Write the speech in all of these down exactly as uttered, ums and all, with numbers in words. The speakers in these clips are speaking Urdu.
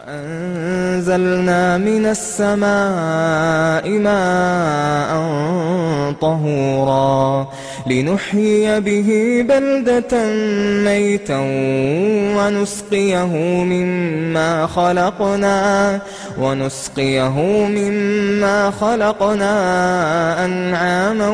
وأنزلنا من السماء ماء طهورا لنحيي به بلدة ميتا ونسقيه مما خلقنا ونسقيه مما خلقنا أنعاما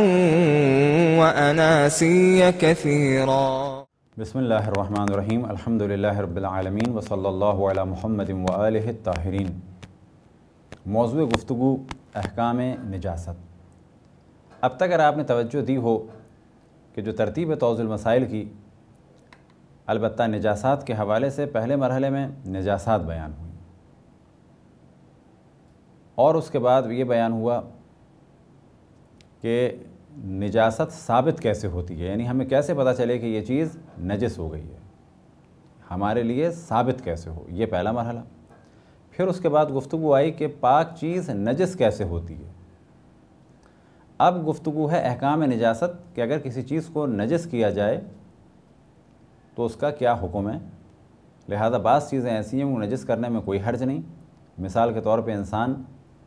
وأناسيا كثيرا. بسم اللہ الرحمن الرحیم. الحمد للہ رب العالمین وصلی اللہ علی محمد وآلہ الطاہرین. موضوع گفتگو احکام نجاست. اب تک اگر آپ نے توجہ دی ہو کہ جو ترتیب توضیح المسائل کی، البتہ نجاسات کے حوالے سے پہلے مرحلے میں نجاسات بیان ہوئی اور اس کے بعد یہ بیان ہوا کہ نجاست ثابت کیسے ہوتی ہے، یعنی ہمیں کیسے پتہ چلے کہ یہ چیز نجس ہو گئی ہے، ہمارے لیے ثابت کیسے ہو، یہ پہلا مرحلہ. پھر اس کے بعد گفتگو آئی کہ پاک چیز نجس کیسے ہوتی ہے. اب گفتگو ہے احکام نجاست کہ اگر کسی چیز کو نجس کیا جائے تو اس کا کیا حکم ہے. لہذا بعض چیزیں ایسی ہیں وہ نجس کرنے میں کوئی حرج نہیں. مثال کے طور پہ انسان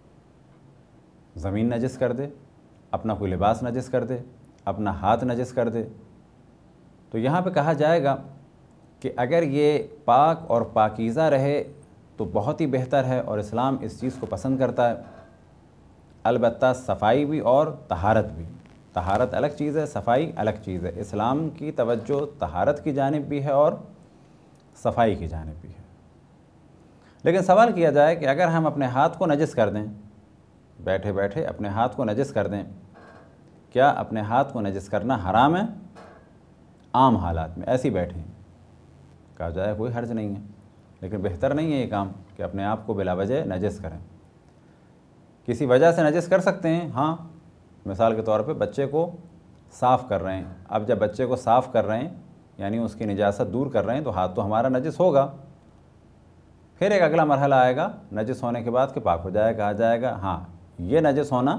زمین نجس کر دے، اپنا کوئی لباس نجس کر دے، اپنا ہاتھ نجس کر دے، تو یہاں پہ کہا جائے گا کہ اگر یہ پاک اور پاکیزہ رہے تو بہت ہی بہتر ہے اور اسلام اس چیز کو پسند کرتا ہے. البتہ صفائی بھی اور طہارت بھی. طہارت الگ چیز ہے، صفائی الگ چیز ہے. اسلام کی توجہ طہارت کی جانب بھی ہے اور صفائی کی جانب بھی ہے. لیکن سوال کیا جائے کہ اگر ہم اپنے ہاتھ کو نجس کر دیں، بیٹھے بیٹھے اپنے ہاتھ کو نجس کر دیں، کیا اپنے ہاتھ کو نجس کرنا حرام ہے؟ عام حالات میں ایسی بیٹھیں کہا جائے کوئی حرج نہیں ہے، لیکن بہتر نہیں ہے یہ کام کہ اپنے آپ کو بلا وجہ نجس کریں. کسی وجہ سے نجس کر سکتے ہیں، ہاں. مثال کے طور پہ بچے کو صاف کر رہے ہیں. اب جب بچے کو صاف کر رہے ہیں یعنی اس کی نجاست دور کر رہے ہیں تو ہاتھ تو ہمارا نجس ہوگا. پھر ایک اگلا مرحلہ آئے گا نجس ہونے کے بعد کہ پاک ہو جائے. کہا جائے گا ہاں یہ نجس ہونا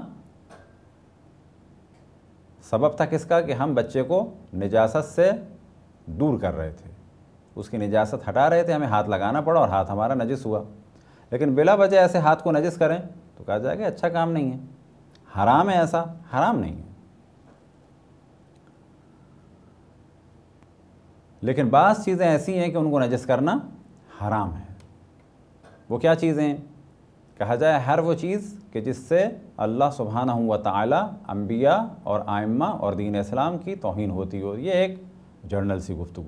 سبب تھا کس کا کہ ہم بچے کو نجاست سے دور کر رہے تھے، اس کی نجاست ہٹا رہے تھے، ہمیں ہاتھ لگانا پڑا اور ہاتھ ہمارا نجس ہوا. لیکن بلا وجہ ایسے ہاتھ کو نجس کریں تو کہا جائے گا اچھا کام نہیں ہے، حرام ہے. ایسا حرام نہیں ہے. لیکن بعض چیزیں ایسی ہیں کہ ان کو نجس کرنا حرام ہے. وہ کیا چیزیں؟ کہا جائے ہر وہ چیز کہ جس سے اللہ سبحانہ و تعالی، انبیاء اور ائمہ اور دین اسلام کی توہین ہوتی ہو. یہ ایک جرنل سی گفتگو.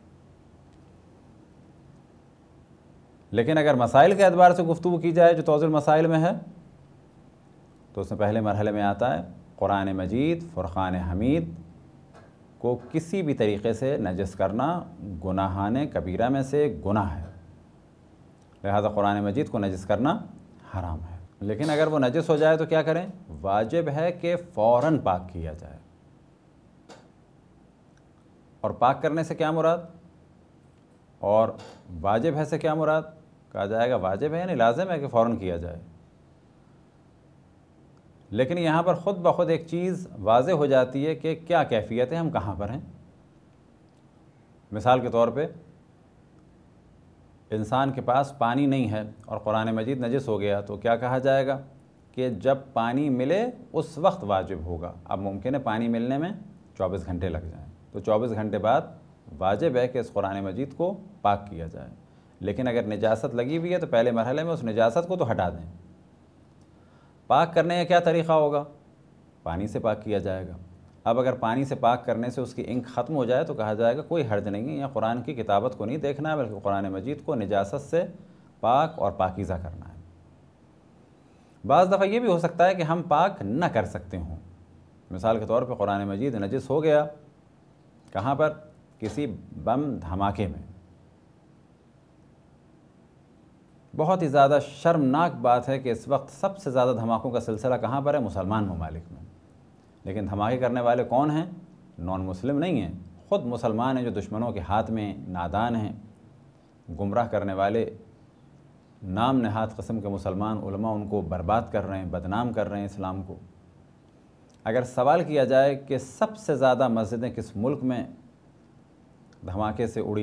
لیکن اگر مسائل کے اعتبار سے گفتگو کی جائے جو توضیح المسائل میں ہے تو اس میں پہلے مرحلے میں آتا ہے قرآن مجید فرقان حمید کو کسی بھی طریقے سے نجس کرنا گناہان کبیرہ میں سے گناہ ہے. لہذا قرآن مجید کو نجس کرنا حرام ہے. لیکن اگر وہ نجس ہو جائے تو کیا کریں؟ واجب ہے کہ فوراً پاک کیا جائے. اور پاک کرنے سے کیا مراد اور واجب ہے سے کیا مراد؟ کہا جائے گا واجب ہے یعنی لازم ہے کہ فوراً کیا جائے. لیکن یہاں پر خود بخود ایک چیز واضح ہو جاتی ہے کہ کیا کیفیت ہے، ہم کہاں پر ہیں. مثال کے طور پہ انسان کے پاس پانی نہیں ہے اور قرآن مجید نجس ہو گیا تو کیا کہا جائے گا کہ جب پانی ملے اس وقت واجب ہوگا. اب ممکن ہے پانی ملنے میں چوبیس گھنٹے لگ جائیں تو چوبیس گھنٹے بعد واجب ہے کہ اس قرآن مجید کو پاک کیا جائے. لیکن اگر نجاست لگی ہوئی ہے تو پہلے مرحلے میں اس نجاست کو تو ہٹا دیں. پاک کرنے کا کیا طریقہ ہوگا؟ پانی سے پاک کیا جائے گا. اب اگر پانی سے پاک کرنے سے اس کی انک ختم ہو جائے تو کہا جائے گا کوئی حرج نہیں ہے، یا قرآن کی کتابت کو نہیں دیکھنا ہے بلکہ قرآن مجید کو نجاست سے پاک اور پاکیزہ کرنا ہے. بعض دفعہ یہ بھی ہو سکتا ہے کہ ہم پاک نہ کر سکتے ہوں. مثال کے طور پہ قرآن مجید نجس ہو گیا، کہاں پر؟ کسی بم دھماکے میں. بہت ہی زیادہ شرمناک بات ہے کہ اس وقت سب سے زیادہ دھماکوں کا سلسلہ کہاں پر ہے؟ مسلمان ممالک میں. لیکن دھماکے کرنے والے کون ہیں؟ نان مسلم نہیں ہیں، خود مسلمان ہیں جو دشمنوں کے ہاتھ میں نادان ہیں. گمراہ کرنے والے نام نہاد قسم کے مسلمان علماء ان کو برباد کر رہے ہیں، بدنام کر رہے ہیں اسلام کو. اگر سوال کیا جائے کہ سب سے زیادہ مسجدیں کس ملک میں دھماکے سے اڑیں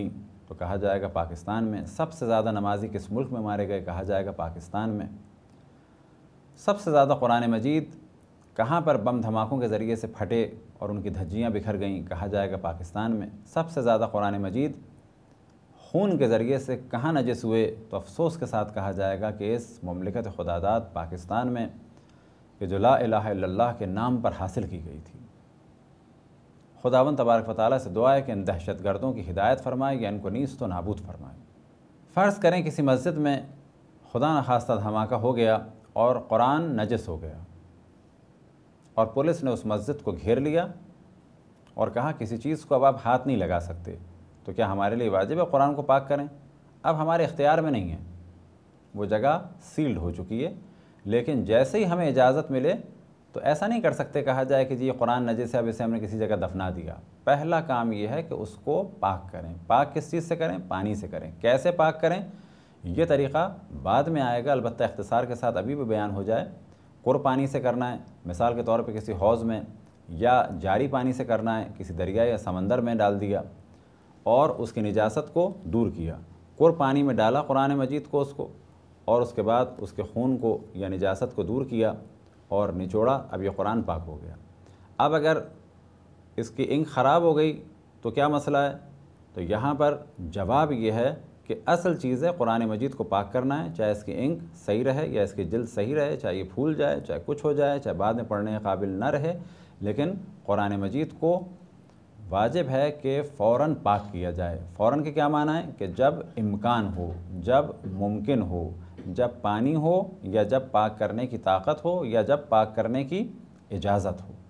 تو کہا جائے گا پاکستان میں۔ سب سے زیادہ نمازی کس ملک میں مارے گئے؟ کہا جائے گا پاکستان میں۔ سب سے زیادہ قرآن مجید کہاں پر بم دھماکوں کے ذریعے سے پھٹے اور ان کی دھجیاں بکھر گئیں؟ کہا جائے گا پاکستان میں۔ سب سے زیادہ قرآن مجید خون کے ذریعے سے کہاں نجس ہوئے؟ تو افسوس کے ساتھ کہا جائے گا کہ اس مملکت خداداد پاکستان میں، کہ جو لا الہ الا اللہ کے نام پر حاصل کی گئی تھی۔ خداوند تبارک و تعالیٰ سے دعا ہے کہ ان دہشت گردوں کی ہدایت فرمائے یا ان کو نیست و نابود فرمائے۔ فرض کریں کسی مسجد میں خدا نخواستہ دھماکہ ہو گیا اور قرآن نجس ہو گیا، اور پولیس نے اس مسجد کو گھیر لیا اور کہا کسی چیز کو اب آپ ہاتھ نہیں لگا سکتے، تو کیا ہمارے لیے واجب ہے قرآن کو پاک کریں؟ اب ہمارے اختیار میں نہیں ہے، وہ جگہ سیلڈ ہو چکی ہے، لیکن جیسے ہی ہمیں اجازت ملے تو ایسا نہیں کر سکتے کہا جائے کہ جی یہ قرآن نجس ہے اب اسے ہم نے کسی جگہ دفنا دیا۔ پہلا کام یہ ہے کہ اس کو پاک کریں۔ پاک کس چیز سے کریں؟ پانی سے کریں۔ کیسے پاک کریں؟ یہ طریقہ بعد میں آئے گا، البتہ اختصار کے ساتھ ابھی بھی بیان ہو جائے۔ قر پانی سے کرنا ہے، مثال کے طور پہ کسی حوض میں، یا جاری پانی سے کرنا ہے، کسی دریا یا سمندر میں ڈال دیا اور اس کی نجاست کو دور کیا۔ قر پانی میں ڈالا قرآن مجید کو اس کو، اور اس کے بعد اس کے خون کو یا نجاست کو دور کیا اور نچوڑا، اب یہ قرآن پاک ہو گیا۔ اب اگر اس کی انک خراب ہو گئی تو کیا مسئلہ ہے؟ تو یہاں پر جواب یہ ہے کہ اصل چیز ہے قرآن مجید کو پاک کرنا ہے، چاہے اس کی انک صحیح رہے یا اس کی جلد صحیح رہے، چاہے یہ پھول جائے، چاہے کچھ ہو جائے، چاہے بعد میں پڑھنے کے قابل نہ رہے، لیکن قرآن مجید کو واجب ہے کہ فوراً پاک کیا جائے۔ فوراً کے کیا معنی ہے؟ کہ جب امکان ہو، جب ممکن ہو، جب پانی ہو، یا جب پاک کرنے کی طاقت ہو، یا جب پاک کرنے کی اجازت ہو۔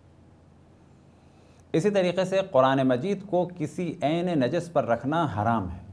اسی طریقے سے قرآن مجید کو کسی عین نجس پر رکھنا حرام ہے۔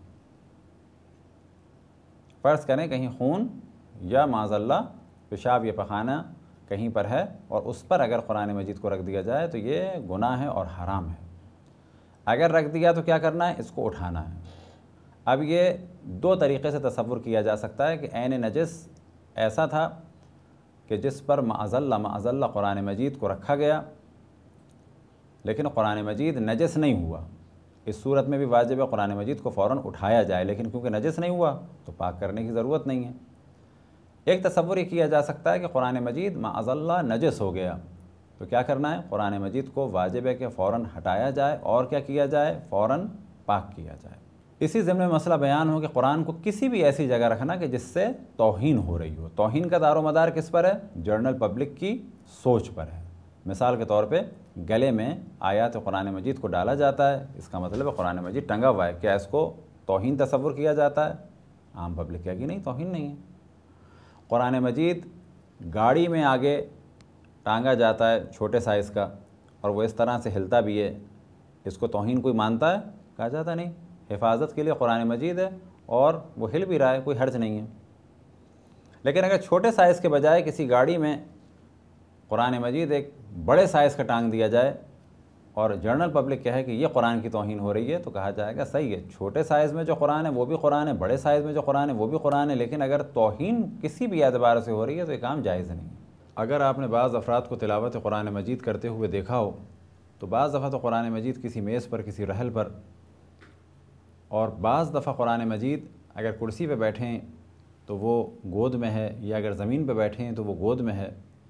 فرض کریں کہیں خون یا معاذ اللہ پیشاب یا پخانہ کہیں پر ہے اور اس پر اگر قرآن مجید کو رکھ دیا جائے تو یہ گناہ ہے اور حرام ہے۔ اگر رکھ دیا تو کیا کرنا ہے؟ اس کو اٹھانا ہے۔ اب یہ دو طریقے سے تصور کیا جا سکتا ہے کہ عین نجس ایسا تھا کہ جس پر معاذ اللہ معاذ اللہ قرآن مجید کو رکھا گیا، لیکن قرآن مجید نجس نہیں ہوا۔ اس صورت میں بھی واجب ہے قرآن مجید کو فوراً اٹھایا جائے، لیکن کیونکہ نجس نہیں ہوا تو پاک کرنے کی ضرورت نہیں ہے۔ ایک تصور یہ کیا جا سکتا ہے کہ قرآن مجید معاذ اللہ نجس ہو گیا تو کیا کرنا ہے؟ قرآن مجید کو واجب ہے کہ فوراً ہٹایا جائے اور کیا کیا جائے؟ فوراً پاک کیا جائے۔ اسی ضمن میں مسئلہ بیان ہو کہ قرآن کو کسی بھی ایسی جگہ رکھنا کہ جس سے توہین ہو رہی ہو۔ توہین کا دار و مدار کس پر ہے؟ جنرل پبلک کی سوچ پر ہے۔ مثال کے طور پہ گلے میں آیات قرآن مجید کو ڈالا جاتا ہے، اس کا مطلب ہے قرآن مجید ٹنگا ہوا ہے، کیا اس کو توہین تصور کیا جاتا ہے؟ عام پبلک کہے گی نہیں، توہین نہیں ہے۔ قرآن مجید گاڑی میں آگے ٹانگا جاتا ہے چھوٹے سائز کا اور وہ اس طرح سے ہلتا بھی ہے، اس کو توہین کوئی مانتا ہے؟ کہا جاتا نہیں، حفاظت کے لیے قرآن مجید ہے اور وہ ہل بھی رہا ہے، کوئی حرج نہیں ہے۔ لیکن اگر چھوٹے سائز کے بجائے کسی گاڑی میں قرآن مجید ایک بڑے سائز کا ٹانگ دیا جائے اور جنرل پبلک کہے کہ یہ قرآن کی توہین ہو رہی ہے تو کہا جائے گا صحیح ہے، چھوٹے سائز میں جو قرآن ہے وہ بھی قرآن ہے، بڑے سائز میں جو قرآن ہے وہ بھی قرآن ہے، لیکن اگر توہین کسی بھی اعتبار سے ہو رہی ہے تو یہ کام جائز نہیں ہے۔ اگر آپ نے بعض افراد کو تلاوت قرآن مجید کرتے ہوئے دیکھا ہو تو بعض دفعہ تو قرآن مجید کسی میز پر، کسی رحل پر، اور بعض دفعہ قرآن مجید اگر کرسی پہ بیٹھیں تو وہ گود میں ہے، یا اگر زمین پہ بیٹھیں تو وہ گود میں ہے۔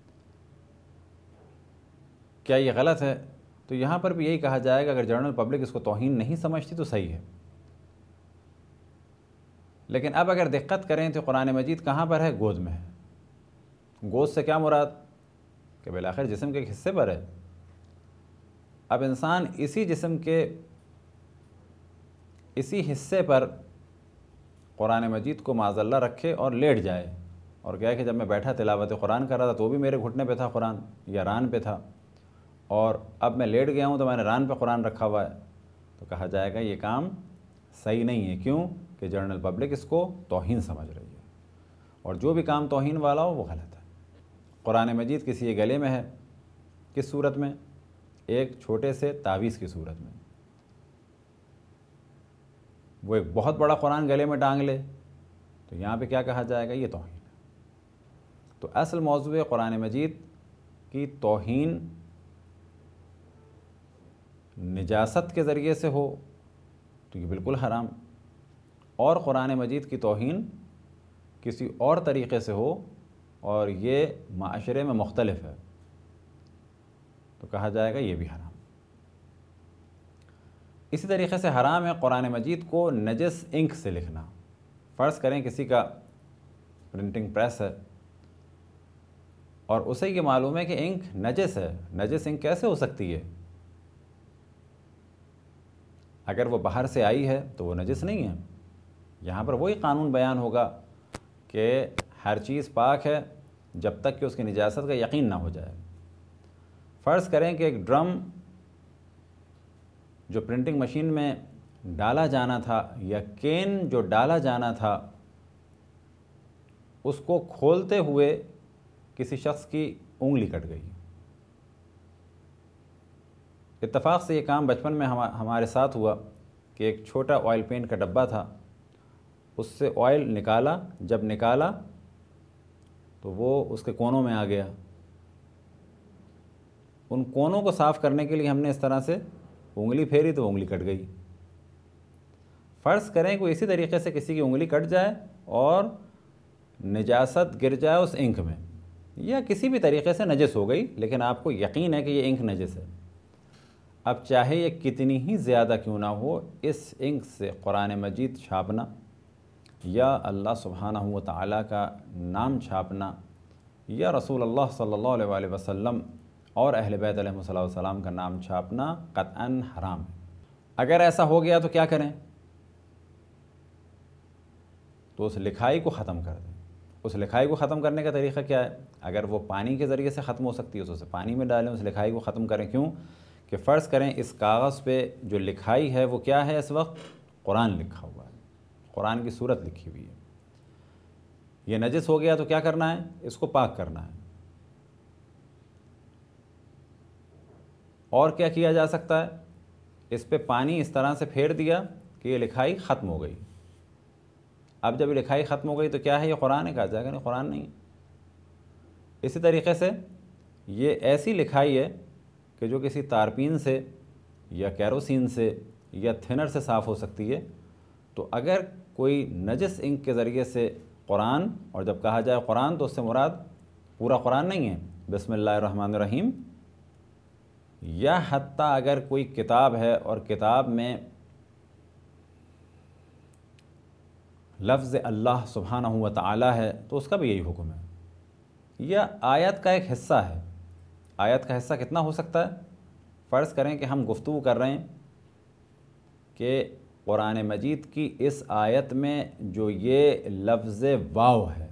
کیا یہ غلط ہے؟ تو یہاں پر بھی یہی کہا جائے گا اگر جنرل پبلک اس کو توہین نہیں سمجھتی تو صحیح ہے، لیکن اب اگر دقت کریں تو قرآن مجید کہاں پر ہے؟ گود میں ہے۔ گود سے کیا مراد؟ کہ بالآخر جسم کے ایک حصے پر ہے۔ اب انسان اسی جسم کے اسی حصے پر قرآن مجید کو معاذ اللہ رکھے اور لیٹ جائے اور کہے کہ جب میں بیٹھا تلاوت قرآن کر رہا تھا تو بھی میرے گھٹنے پہ تھا قرآن یا ران پہ تھا، اور اب میں لیٹ گیا ہوں تو میں نے ران پہ قرآن رکھا ہوا ہے، تو کہا جائے گا یہ کام صحیح نہیں ہے۔ کیوں؟ کہ جنرل پبلک اس کو توہین سمجھ رہی ہے، اور جو بھی کام توہین والا ہو وہ غلط ہے۔ قرآن مجید کسی یہ گلے میں ہے، کس صورت میں؟ ایک چھوٹے سے تعویذ کی صورت میں۔ وہ ایک بہت بڑا قرآن گلے میں ٹانگ لے تو یہاں پہ کیا کہا جائے گا؟ یہ توہین ہے۔ تو اصل موضوع قرآن مجید کی توہین نجاست کے ذریعے سے ہو تو یہ بالکل حرام، اور قرآن مجید کی توہین کسی اور طریقے سے ہو اور یہ معاشرے میں مختلف ہے تو کہا جائے گا یہ بھی حرام۔ اسی طریقے سے حرام ہے قرآن مجید کو نجس انک سے لکھنا۔ فرض کریں کسی کا پرنٹنگ پریس ہے اور اسے یہ معلوم ہے کہ انک نجس ہے، نجس انک کیسے ہو سکتی ہے؟ اگر وہ باہر سے آئی ہے تو وہ نجس نہیں ہے۔ یہاں پر وہی قانون بیان ہوگا کہ ہر چیز پاک ہے جب تک کہ اس کی نجاست کا یقین نہ ہو جائے۔ فرض کریں کہ ایک ڈرم جو پرنٹنگ مشین میں ڈالا جانا تھا یا کین جو ڈالا جانا تھا اس کو کھولتے ہوئے کسی شخص کی انگلی کٹ گئی۔ اتفاق سے یہ کام بچپن میں ہمارے ساتھ ہوا کہ ایک چھوٹا آئل پینٹ کا ڈبہ تھا، اس سے آئل نکالا، جب نکالا تو وہ اس کے کونوں میں آ گیا۔ ان کونوں کو صاف کرنے کے لیے ہم نے اس طرح سے انگلی پھیری تو انگلی کٹ گئی۔ فرض کریں کہ اسی طریقے سے کسی کی انگلی کٹ جائے اور نجاست گر جائے اس انک میں یا کسی بھی طریقے سے نجس ہو گئی، لیکن آپ کو یقین ہے کہ یہ انک نجس ہے۔ اب چاہے یہ کتنی ہی زیادہ کیوں نہ ہو، اس انک سے قرآن مجید چھاپنا یا اللہ سبحانہ و تعالیٰ کا نام چھاپنا یا رسول اللہ صلی اللہ علیہ وآلہ وسلم اور اہل بیت علیہ الصلوۃ والسلام کا نام چھاپنا قطعاً حرام ہے۔ اگر ایسا ہو گیا تو کیا کریں؟ تو اس لکھائی کو ختم کر دیں۔ اس لکھائی کو ختم کرنے کا طریقہ کیا ہے؟ اگر وہ پانی کے ذریعے سے ختم ہو سکتی ہے تو اسے پانی میں ڈالیں، اس لکھائی کو ختم کریں۔ کیوں کہ فرض کریں اس کاغذ پہ جو لکھائی ہے وہ کیا ہے؟ اس وقت قرآن لکھا ہوا ہے، قرآن کی صورت لکھی ہوئی ہے۔ یہ نجس ہو گیا تو کیا کرنا ہے؟ اس کو پاک کرنا ہے۔ اور کیا کیا جا سکتا ہے؟ اس پہ پانی اس طرح سے پھیر دیا کہ یہ لکھائی ختم ہو گئی۔ اب جب یہ لکھائی ختم ہو گئی تو کیا ہے؟ یہ قرآن ہے، کہا جائے گا نہیں قرآن نہیں۔ اسی طریقے سے یہ ایسی لکھائی ہے کہ جو کسی تارپین سے یا کیروسین سے یا تھنر سے صاف ہو سکتی ہے، تو اگر کوئی نجس انک کے ذریعے سے قرآن، اور جب کہا جائے قرآن تو اس سے مراد پورا قرآن نہیں ہے، بسم اللہ الرحمن الرحیم، یا حتیٰ اگر کوئی کتاب ہے اور کتاب میں لفظ اللہ سبحانہ و تعالی ہے تو اس کا بھی یہی حکم ہے۔ یا آیت کا ایک حصہ ہے۔ آیت کا حصہ کتنا ہو سکتا ہے؟ فرض کریں کہ ہم گفتگو کر رہے ہیں کہ قرآن مجید کی اس آیت میں جو یہ لفظ واو ہے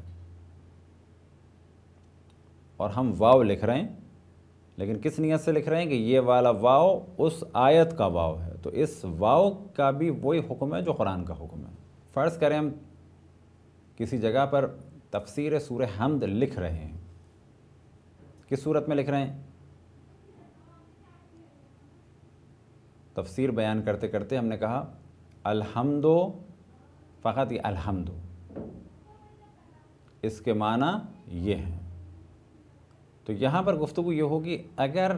اور ہم واو لکھ رہے ہیں، لیکن کس نیت سے لکھ رہے ہیں کہ یہ والا واو اس آیت کا واو ہے، تو اس واو کا بھی وہی حکم ہے جو قرآن کا حکم ہے۔ فرض کریں ہم کسی جگہ پر تفسیر سورہ حمد لکھ رہے ہیں، کس صورت میں لکھ رہے ہیں؟ تفسیر بیان کرتے کرتے ہم نے کہا الحمد، فقط یہ الحمد، اس کے معنی یہ ہیں۔ تو یہاں پر گفتگو یہ ہوگی اگر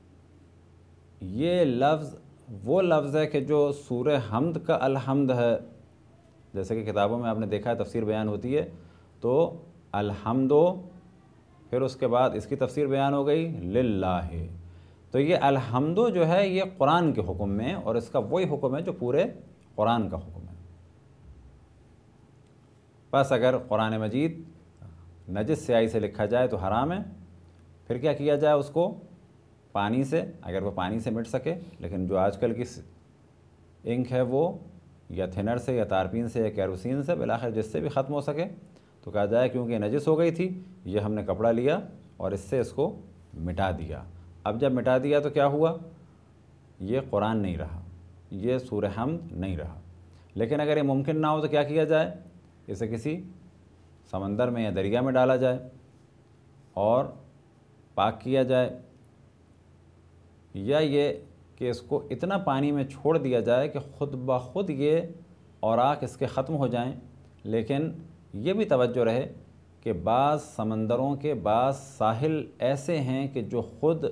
یہ لفظ وہ لفظ ہے کہ جو سورہ حمد کا الحمد ہے، جیسے کہ کتابوں میں آپ نے دیکھا ہے تفسیر بیان ہوتی ہے تو الحمد، پھر اس کے بعد اس کی تفسیر بیان ہو گئی للہ، تو یہ الحمد جو ہے یہ قرآن کے حکم میں، اور اس کا وہی حکم ہے جو پورے قرآن کا حکم ہے۔ بس اگر قرآن مجید نجس سیاہی سے لکھا جائے تو حرام ہے، پھر کیا کیا جائے؟ اس کو پانی سے، اگر وہ پانی سے مٹ سکے، لیکن جو آج کل کی انک ہے وہ یا تھنر سے یا تارپین سے یا کیروسین سے، بالآخر جس سے بھی ختم ہو سکے، تو کہا جائے کیونکہ نجس ہو گئی تھی، یہ ہم نے کپڑا لیا اور اس سے اس کو مٹا دیا۔ اب جب مٹا دیا تو کیا ہوا؟ یہ قرآن نہیں رہا، یہ سورہ حمد نہیں رہا۔ لیکن اگر یہ ممکن نہ ہو تو کیا کیا جائے؟ اسے کسی سمندر میں یا دریا میں ڈالا جائے اور پاک کیا جائے، یا یہ کہ اس کو اتنا پانی میں چھوڑ دیا جائے کہ خود بخود یہ اوراق اس کے ختم ہو جائیں۔ لیکن یہ بھی توجہ رہے کہ بعض سمندروں کے بعض ساحل ایسے ہیں کہ جو خود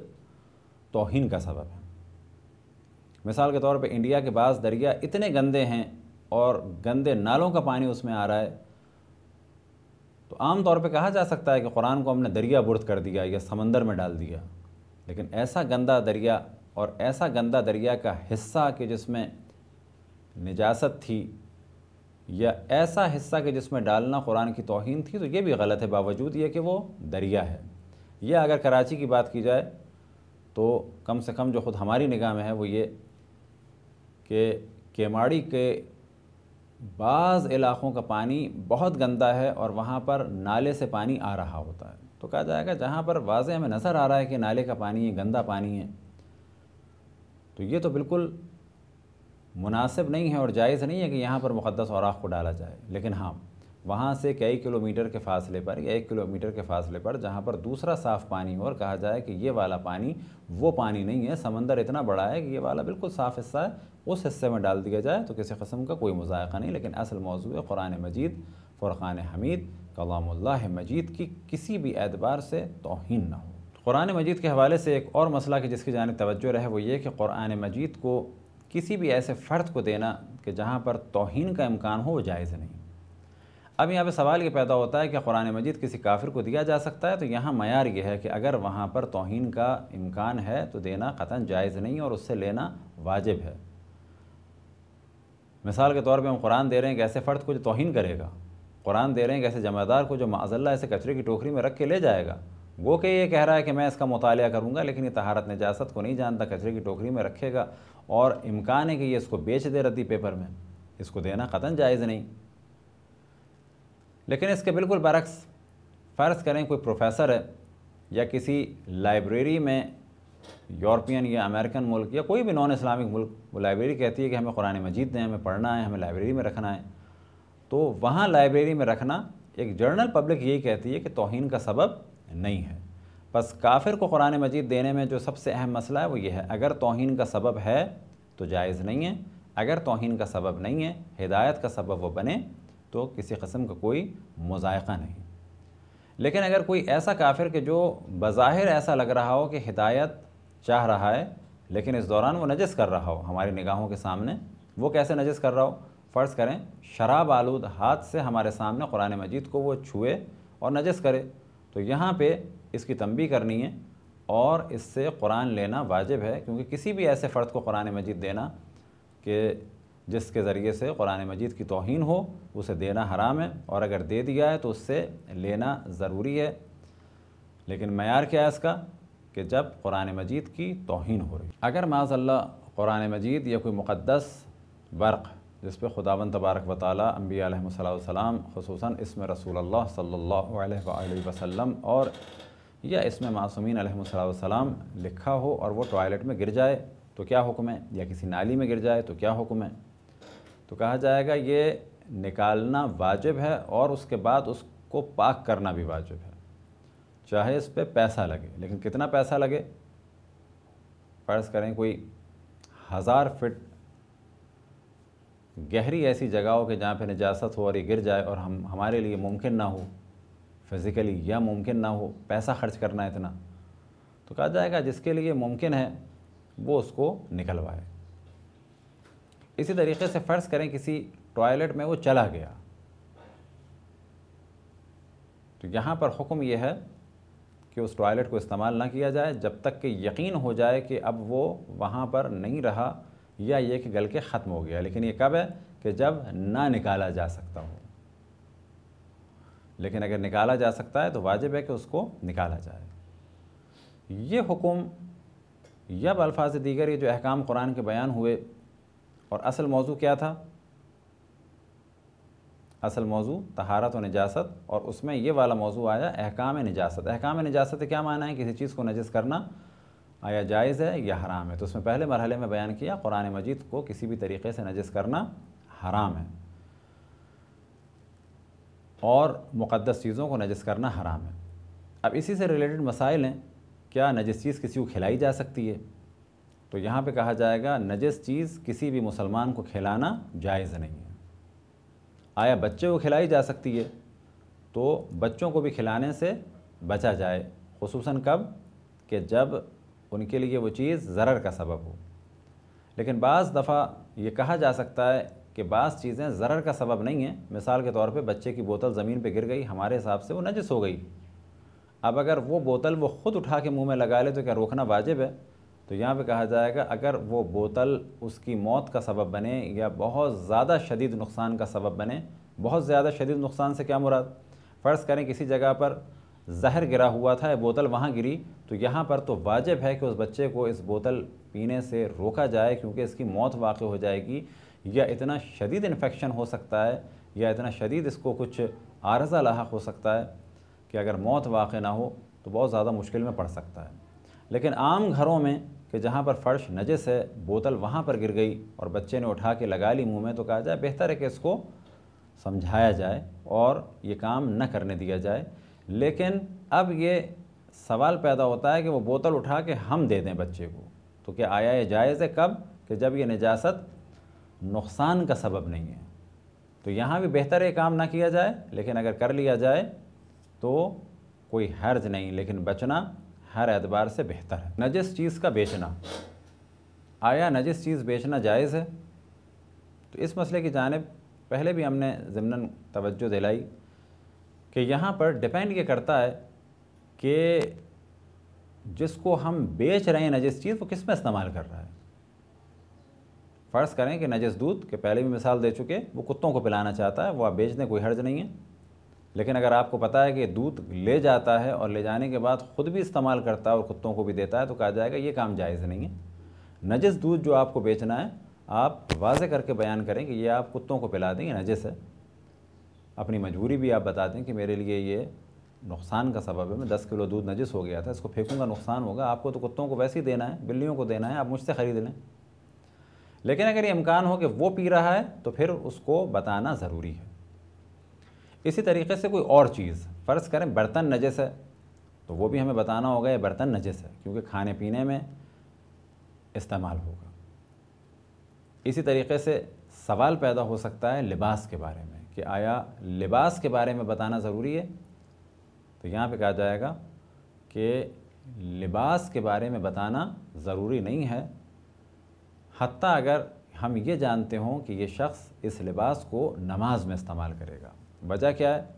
توہین کا سبب ہے۔ مثال کے طور پہ انڈیا کے بعض دریا اتنے گندے ہیں اور گندے نالوں کا پانی اس میں آ رہا ہے، تو عام طور پہ کہا جا سکتا ہے کہ قرآن کو ہم نے دریا برد کر دیا یا سمندر میں ڈال دیا، لیکن ایسا گندا دریا اور ایسا گندا دریا کا حصہ کہ جس میں نجاست تھی، یا ایسا حصہ کہ جس میں ڈالنا قرآن کی توہین تھی، تو یہ بھی غلط ہے، باوجود یہ کہ وہ دریا ہے۔ یہ اگر کراچی کی بات کی جائے تو کم سے کم جو خود ہماری نگاہ میں ہے وہ یہ کہ کیماڑی کے بعض علاقوں کا پانی بہت گندا ہے اور وہاں پر نالے سے پانی آ رہا ہوتا ہے، تو کہا جائے گا جہاں پر واضح ہمیں نظر آ رہا ہے کہ نالے کا پانی ہے، گندا پانی ہے، تو یہ تو بالکل مناسب نہیں ہے اور جائز نہیں ہے کہ یہاں پر مقدس اوراق کو ڈالا جائے۔ لیکن ہاں، وہاں سے کئی کلومیٹر کے فاصلے پر یا ایک کلومیٹر کے فاصلے پر جہاں پر دوسرا صاف پانی ہو اور کہا جائے کہ یہ والا پانی وہ پانی نہیں ہے، سمندر اتنا بڑا ہے کہ یہ والا بالکل صاف حصہ ہے، اس حصے میں ڈال دیا جائے تو کسی قسم کا کوئی مذائقہ نہیں۔ لیکن اصل موضوع ہے قرآن مجید، فرقان حمید، کلام اللہ مجید کی کسی بھی اعتبار سے توہین نہ ہو۔ قرآن مجید کے حوالے سے ایک اور مسئلہ کہ جس کی جانب توجہ رہے وہ یہ کہ قرآن مجید کو کسی بھی ایسے فرد کو دینا کہ جہاں پر توہین کا امکان ہو وہ جائز نہیں۔ اب یہاں پہ سوال یہ پیدا ہوتا ہے کہ قرآن مجید کسی کافر کو دیا جا سکتا ہے، تو یہاں معیار یہ ہے کہ اگر وہاں پر توہین کا امکان ہے تو دینا قطعاً جائز نہیں اور اس سے لینا واجب ہے۔ مثال کے طور پہ ہم قرآن دے رہے ہیں کہ ایسے فرد کو جو توہین کرے گا، قرآن دے رہے ہیں کہ ایسے جمع دار کو جو معاذ اللہ ایسے کچرے کی ٹوکری میں رکھ کے لے جائے گا، وہ کہ یہ کہہ رہا ہے کہ میں اس کا مطالعہ کروں گا لیکن یہ طہارت نجاست کو نہیں جانتا، کچرے کی ٹوکری میں رکھے گا اور امکان ہے کہ یہ اس کو بیچ دے ردی پیپر میں، اس کو دینا قطعاً جائز نہیں۔ لیکن اس کے بالکل برعکس فرض کریں کوئی پروفیسر ہے یا کسی لائبریری میں یورپین یا امریکن ملک یا کوئی بھی نان اسلامک ملک، وہ لائبریری کہتی ہے کہ ہمیں قرآن مجید دیں، ہمیں پڑھنا ہے، ہمیں لائبریری میں رکھنا ہے، تو وہاں لائبریری میں رکھنا ایک جرنل پبلک یہی کہتی ہے کہ توہین کا سبب نہیں ہے۔ بس کافر کو قرآن مجید دینے میں جو سب سے اہم مسئلہ ہے وہ یہ ہے، اگر توہین کا سبب ہے تو جائز نہیں ہے، اگر توہین کا سبب نہیں ہے، ہدایت کا سبب وہ بنے تو کسی قسم کا کوئی مذائقہ نہیں۔ لیکن اگر کوئی ایسا کافر کہ جو بظاہر ایسا لگ رہا ہو کہ ہدایت چاہ رہا ہے لیکن اس دوران وہ نجس کر رہا ہو ہماری نگاہوں کے سامنے، وہ کیسے نجس کر رہا ہو؟ فرض کریں شراب آلود ہاتھ سے ہمارے سامنے قرآن مجید کو وہ چھوئے اور نجس کرے، تو یہاں پہ اس کی تنبیہ کرنی ہے اور اس سے قرآن لینا واجب ہے، کیونکہ کسی بھی ایسے فرد کو قرآن مجید دینا کہ جس کے ذریعے سے قرآن مجید کی توہین ہو اسے دینا حرام ہے، اور اگر دے دیا ہے تو اس سے لینا ضروری ہے۔ لیکن معیار کیا ہے اس کا کہ جب قرآن مجید کی توہین ہو رہی، اگر معاذ اللہ قرآن مجید یا کوئی مقدس ورق جس پہ خداوند تبارک و تعالیٰ انبیاء علیہ الصلوۃ والسلام خصوصاً اسم رسول اللہ صلی اللہ علیہ وآلہ وسلم اور یا اسم معصومین علیہ الصلوۃ والسلام لکھا ہو اور وہ ٹوائلٹ میں گر جائے تو کیا حکم ہے، یا کسی نالی میں گر جائے تو کیا حکم ہے؟ تو کہا جائے گا یہ نکالنا واجب ہے اور اس کے بعد اس کو پاک کرنا بھی واجب ہے، چاہے اس پہ پیسہ لگے۔ لیکن کتنا پیسہ لگے؟ فرض کریں کوئی ہزار فٹ گہری ایسی جگہ ہو کہ جہاں پہ نجاست ہو اور یہ گر جائے اور ہم ہمارے لیے ممکن نہ ہو فزیکلی یا ممکن نہ ہو پیسہ خرچ کرنا اتنا، تو کہا جائے گا جس کے لیے ممکن ہے وہ اس کو نکلوائے۔ اسی طریقے سے فرض کریں کسی ٹوائلٹ میں وہ چلا گیا، تو یہاں پر حکم یہ ہے کہ اس ٹوائلٹ کو استعمال نہ کیا جائے جب تک کہ یقین ہو جائے کہ اب وہ وہاں پر نہیں رہا یا یہ کہ گل کے ختم ہو گیا۔ لیکن یہ کب ہے کہ جب نہ نکالا جا سکتا ہو، لیکن اگر نکالا جا سکتا ہے تو واجب ہے کہ اس کو نکالا جائے۔ یہ حکم یا بالفاظ دیگر یہ جو احکام قرآن کے بیان ہوئے، اور اصل موضوع کیا تھا؟ اصل موضوع طہارت و نجاست، اور اس میں یہ والا موضوع آیا احکام نجاست۔ احکام نجاست کیا معنی ہے؟ کسی چیز کو نجس کرنا آیا جائز ہے یا حرام ہے؟ تو اس میں پہلے مرحلے میں بیان کیا قرآن مجید کو کسی بھی طریقے سے نجس کرنا حرام ہے اور مقدس چیزوں کو نجس کرنا حرام ہے۔ اب اسی سے ریلیٹڈ مسائل ہیں، کیا نجس چیز کسی کو کھلائی جا سکتی ہے؟ تو یہاں پہ کہا جائے گا نجس چیز کسی بھی مسلمان کو کھلانا جائز نہیں ہے۔ آیا بچے کو کھلائی جا سکتی ہے؟ تو بچوں کو بھی کھلانے سے بچا جائے، خصوصاً کب کہ جب ان کے لیے وہ چیز ضرر کا سبب ہو۔ لیکن بعض دفعہ یہ کہا جا سکتا ہے کہ کہ بعض چیزیں ضرر کا سبب نہیں ہیں. مثال کے طور پہ بچے کی بوتل زمین پہ گر گئی، ہمارے حساب سے وہ نجس ہو گئی. اب اگر وہ بوتل وہ خود اٹھا کے منہ میں لگا لے تو کیا روکنا واجب ہے؟ تو یہاں پہ کہا جائے گا اگر وہ بوتل اس کی موت کا سبب بنے یا بہت زیادہ شدید نقصان کا سبب بنے. بہت زیادہ شدید نقصان سے کیا مراد؟ فرض کریں کسی جگہ پر زہر گرا ہوا تھا، بوتل وہاں گری، تو یہاں پر تو واجب ہے کہ اس بچے کو اس بوتل پینے سے روکا جائے، کیونکہ اس کی موت واقع ہو جائے گی، یا اتنا شدید انفیکشن ہو سکتا ہے یا اتنا شدید اس کو کچھ عارضہ لاحق ہو سکتا ہے کہ اگر موت واقع نہ ہو تو بہت زیادہ مشکل میں پڑ سکتا ہے. لیکن عام گھروں میں کہ جہاں پر فرش نجس ہے، بوتل وہاں پر گر گئی اور بچے نے اٹھا کے لگا لی منہ میں، تو کہا جائے بہتر ہے کہ اس کو سمجھایا جائے اور یہ کام نہ کرنے دیا جائے. لیکن اب یہ سوال پیدا ہوتا ہے کہ وہ بوتل اٹھا کے ہم دے دیں بچے کو، تو کیا آیا یہ جائز ہے؟ کب؟ کہ جب یہ نجاست نقصان کا سبب نہیں ہے. تو یہاں بھی بہتر ہے کام نہ کیا جائے، لیکن اگر کر لیا جائے تو کوئی حرج نہیں، لیکن بچنا ہر اعتبار سے بہتر ہے. نجس چیز کا بیچنا، آیا نجس چیز بیچنا جائز ہے؟ تو اس مسئلے کی جانب پہلے بھی ہم نے ضمناً توجہ دلائی کہ یہاں پر ڈیپینڈ یہ کرتا ہے کہ جس کو ہم بیچ رہے ہیں نجس چیز وہ کس میں استعمال کر رہا ہے. فرض کریں کہ نجس دودھ کے پہلے بھی مثال دے چکے، وہ کتوں کو پلانا چاہتا ہے، وہ آپ بیچ دیں، کوئی حرج نہیں ہے. لیکن اگر آپ کو پتہ ہے کہ دودھ لے جاتا ہے اور لے جانے کے بعد خود بھی استعمال کرتا ہے اور کتوں کو بھی دیتا ہے، تو کہا جائے گا یہ کام جائز نہیں ہے. نجس دودھ جو آپ کو بیچنا ہے آپ واضح کر کے بیان کریں کہ یہ آپ کتوں کو پلا دیں، یہ نجس ہے. اپنی مجبوری بھی آپ بتا دیں کہ میرے لیے یہ نقصان کا سبب ہے، میں دس کلو دودھ نجس ہو گیا تھا، اس کو پھینکوں گا نقصان ہوگا، آپ کو تو کتوں کو ویسے ہی دینا ہے، بلیوں کو دینا ہے، آپ مجھ سے خرید لیں. لیکن اگر یہ امکان ہو کہ وہ پی رہا ہے تو پھر اس کو بتانا ضروری ہے. اسی طریقے سے کوئی اور چیز، فرض کریں برتن نجس ہے تو وہ بھی ہمیں بتانا ہوگا یہ برتن نجس ہے، کیونکہ کھانے پینے میں استعمال ہوگا. اسی طریقے سے سوال پیدا ہو سکتا ہے لباس کے بارے میں کہ آیا لباس کے بارے میں بتانا ضروری ہے؟ تو یہاں پہ کہا جائے گا کہ لباس کے بارے میں بتانا ضروری نہیں ہے، حتیٰ اگر ہم یہ جانتے ہوں کہ یہ شخص اس لباس کو نماز میں استعمال کرے گا. وجہ کیا ہے؟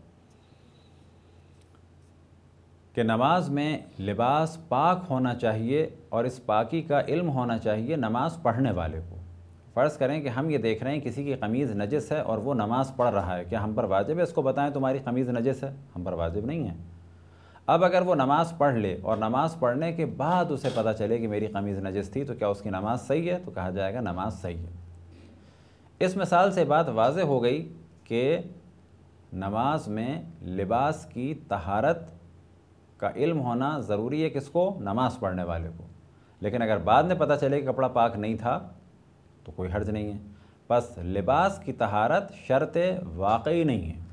کہ نماز میں لباس پاک ہونا چاہیے اور اس پاکی کا علم ہونا چاہیے نماز پڑھنے والے کو. فرض کریں کہ ہم یہ دیکھ رہے ہیں کسی کی قمیض نجس ہے اور وہ نماز پڑھ رہا ہے، کیا ہم پر واجب ہے اس کو بتائیں تمہاری قمیض نجس ہے؟ ہم پر واجب نہیں ہے. اب اگر وہ نماز پڑھ لے اور نماز پڑھنے کے بعد اسے پتہ چلے کہ میری قمیض نجس تھی، تو کیا اس کی نماز صحیح ہے؟ تو کہا جائے گا نماز صحیح ہے. اس مثال سے بات واضح ہو گئی کہ نماز میں لباس کی طہارت کا علم ہونا ضروری ہے، کس کو؟ نماز پڑھنے والے کو. لیکن اگر بعد میں پتہ چلے کہ کپڑا پاک نہیں تھا تو کوئی حرج نہیں ہے. بس لباس کی طہارت شرط واقعی نہیں ہے.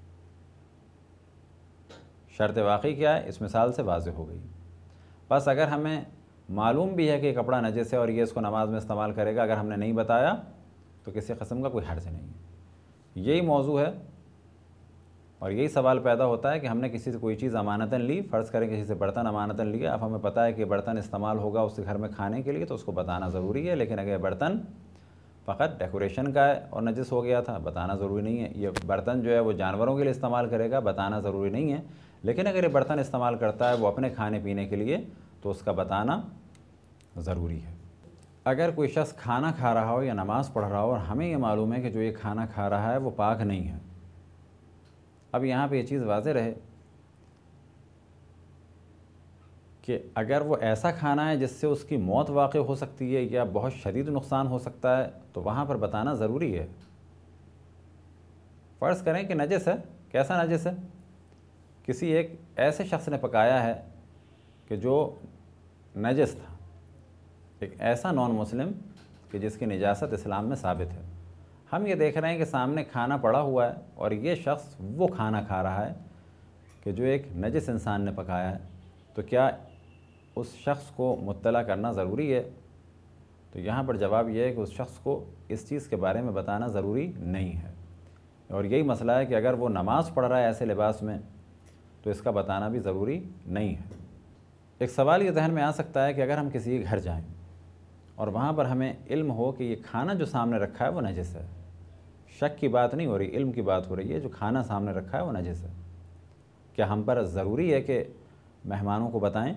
شرط واقعی کیا ہے؟ اس مثال سے واضح ہو گئی. بس اگر ہمیں معلوم بھی ہے کہ کپڑا نجس ہے اور یہ اس کو نماز میں استعمال کرے گا، اگر ہم نے نہیں بتایا تو کسی قسم کا کوئی حرج نہیں ہے. یہی موضوع ہے اور یہی سوال پیدا ہوتا ہے کہ ہم نے کسی سے کوئی چیز امانتاً لی، فرض کریں کسی سے برتن امانتاً لیا، اب ہمیں پتہ ہے کہ برتن استعمال ہوگا اس کے گھر میں کھانے کے لیے، تو اس کو بتانا ضروری ہے. لیکن اگر برتن فقط ڈیکوریشن کا ہے اور نجس ہو گیا تھا، بتانا ضروری نہیں ہے. یہ برتن جو ہے وہ جانوروں کے لیے استعمال کرے گا، بتانا ضروری نہیں ہے. لیکن اگر یہ برتن استعمال کرتا ہے وہ اپنے کھانے پینے کے لیے، تو اس کا بتانا ضروری ہے. اگر کوئی شخص کھانا کھا رہا ہو یا نماز پڑھ رہا ہو اور ہمیں یہ معلوم ہے کہ جو یہ کھانا کھا رہا ہے وہ پاک نہیں ہے، اب یہاں پہ یہ چیز واضح رہے کہ اگر وہ ایسا کھانا ہے جس سے اس کی موت واقع ہو سکتی ہے یا بہت شدید نقصان ہو سکتا ہے، تو وہاں پر بتانا ضروری ہے. فرض کریں کہ نجس ہے. کیسا نجس ہے؟ کسی ایک ایسے شخص نے پکایا ہے کہ جو نجس تھا، ایک ایسا نان مسلم کہ جس کی نجاست اسلام میں ثابت ہے. ہم یہ دیکھ رہے ہیں کہ سامنے کھانا پڑا ہوا ہے اور یہ شخص وہ کھانا کھا رہا ہے کہ جو ایک نجس انسان نے پکایا ہے، تو کیا اس شخص کو مطلع کرنا ضروری ہے؟ تو یہاں پر جواب یہ ہے کہ اس شخص کو اس چیز کے بارے میں بتانا ضروری نہیں ہے. اور یہی مسئلہ ہے کہ اگر وہ نماز پڑھ رہا ہے ایسے لباس میں تو اس کا بتانا بھی ضروری نہیں ہے. ایک سوال یہ ذہن میں آ سکتا ہے کہ اگر ہم کسی کے گھر جائیں اور وہاں پر ہمیں علم ہو کہ یہ کھانا جو سامنے رکھا ہے وہ نجس ہے، شک کی بات نہیں ہو رہی، علم کی بات ہو رہی ہے۔ جو کھانا سامنے رکھا ہے وہ نجس ہے۔ کیا ہم پر ضروری ہے کہ مہمانوں کو بتائیں،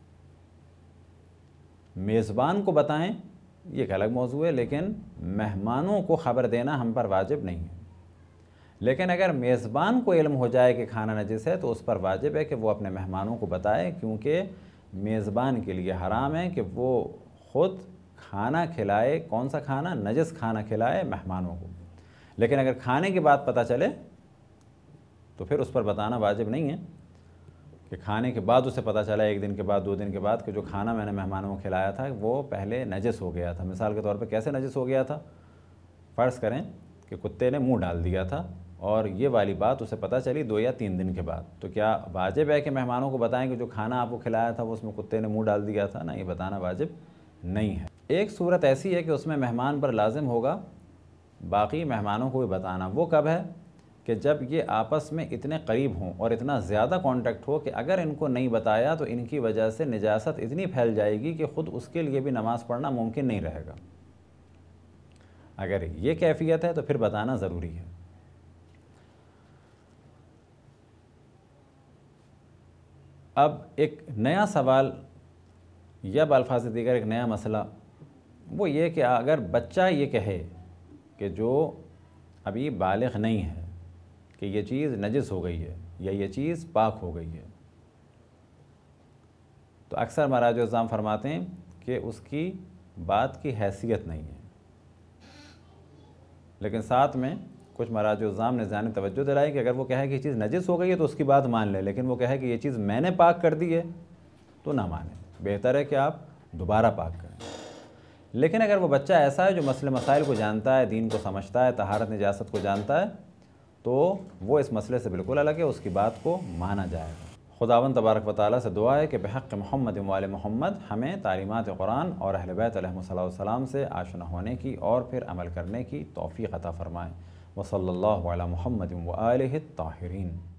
میزبان کو بتائیں؟ یہ ایک الگ موضوع ہے، لیکن مہمانوں کو خبر دینا ہم پر واجب نہیں ہے۔ لیکن اگر میزبان کو علم ہو جائے کہ کھانا نجس ہے تو اس پر واجب ہے کہ وہ اپنے مہمانوں کو بتائے، کیونکہ میزبان کے لیے حرام ہے کہ وہ خود کھانا کھلائے۔ کون سا کھانا؟ نجس کھانا کھلائے مہمانوں کو۔ لیکن اگر کھانے کی بات پتہ چلے تو پھر اس پر بتانا واجب نہیں ہے کہ کھانے کے بعد اسے پتہ چلا ایک دن کے بعد، دو دن کے بعد، کہ جو کھانا میں نے مہمانوں کو کھلایا تھا وہ پہلے نجس ہو گیا تھا۔ مثال کے طور پہ کیسے نجس ہو گیا تھا؟ فرض کریں کہ کتے نے منہ ڈال دیا تھا اور یہ والی بات اسے پتہ چلی دو یا تین دن کے بعد، تو کیا واجب ہے کہ مہمانوں کو بتائیں کہ جو کھانا آپ کو کھلایا تھا وہ اس میں کتے نے منہ ڈال دیا تھا؟ نہ، یہ بتانا واجب نہیں ہے۔ ایک صورت ایسی ہے کہ اس میں مہمان پر لازم ہوگا باقی مہمانوں کو بھی بتانا۔ وہ کب ہے؟ کہ جب یہ آپس میں اتنے قریب ہوں اور اتنا زیادہ کانٹیکٹ ہو کہ اگر ان کو نہیں بتایا تو ان کی وجہ سے نجاست اتنی پھیل جائے گی کہ خود اس کے لیے بھی نماز پڑھنا ممکن نہیں رہے گا۔ اگر یہ کیفیت ہے تو پھر بتانا ضروری ہے۔ اب ایک نیا سوال یا بالفاظ دیگر ایک نیا مسئلہ، وہ یہ کہ اگر بچہ یہ کہے کہ جو ابھی بالغ نہیں ہے کہ یہ چیز نجس ہو گئی ہے یا یہ چیز پاک ہو گئی ہے، تو اکثر مراجع الزام فرماتے ہیں کہ اس کی بات کی حیثیت نہیں ہے، لیکن ساتھ میں کچھ مراجع الزام نے ذہنی توجہ دلائی کہ اگر وہ کہے کہ یہ چیز نجس ہو گئی ہے تو اس کی بات مان لے، لیکن وہ کہے کہ یہ چیز میں نے پاک کر دی ہے تو نہ مانیں، بہتر ہے کہ آپ دوبارہ پاک کریں۔ لیکن اگر وہ بچہ ایسا ہے جو مسئلے مسائل کو جانتا ہے، دین کو سمجھتا ہے، طہارت نجاست کو جانتا ہے، تو وہ اس مسئلے سے بالکل الگ ہے، اس کی بات کو مانا جائے گا۔ خداوند تبارک و تعالیٰ سے دعا ہے کہ بحق محمد و آل محمد ہمیں تعلیمات قرآن اور اہل بیت علیہم السلام سے آشنا ہونے کی اور پھر عمل کرنے کی توفیق عطا فرمائے۔ وصلی اللہ علی محمد و آلہ الطاہرین۔